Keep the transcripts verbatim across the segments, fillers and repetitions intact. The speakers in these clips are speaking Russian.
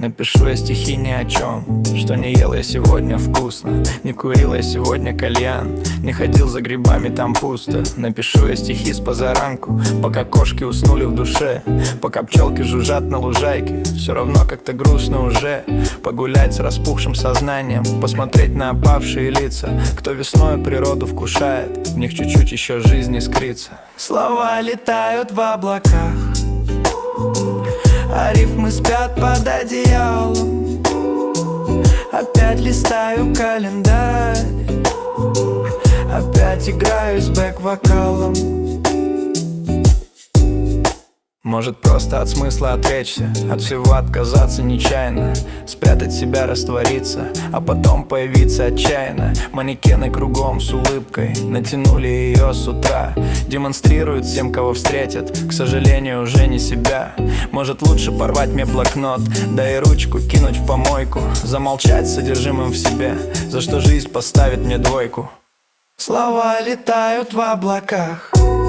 Напишу я стихи ни о чем, что не ел я сегодня вкусно, не курил я сегодня кальян, не ходил за грибами, там пусто. Напишу я стихи с позаранку, пока кошки уснули в душе, пока пчелки жужжат на лужайке. Все равно как-то грустно уже погулять с распухшим сознанием, посмотреть на опавшие лица. Кто весной природу вкушает, в них чуть-чуть еще жизни искрится. Слова летают в облаках, а рифмы спят под одеялом. Опять листаю календарь, опять играю с бэк-вокалом. Может просто от смысла отречься, от всего отказаться нечаянно, спрятать себя, раствориться, а потом появиться отчаянно. Манекены кругом с улыбкой, натянули ее с утра, демонстрируют всем, кого встретят, к сожалению, уже не себя. Может лучше порвать мне блокнот, да и ручку кинуть в помойку, замолчать с содержимым в себе, за что жизнь поставит мне двойку. Слова летают в облаках,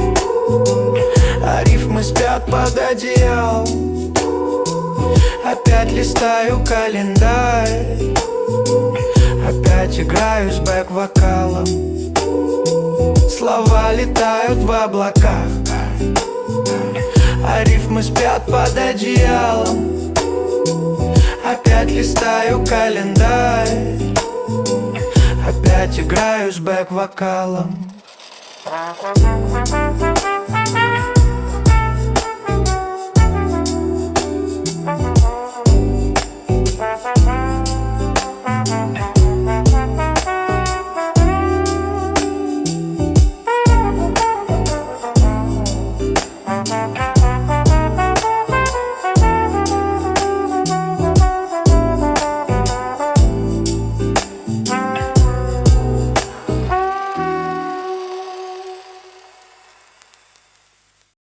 а рифмы спят под одеялом. Опять листаю календарь, опять играю с бэк-вокалом. Слова летают в облаках, а рифмы спят под одеялом. Опять листаю календарь, опять играю с бэк-вокалом.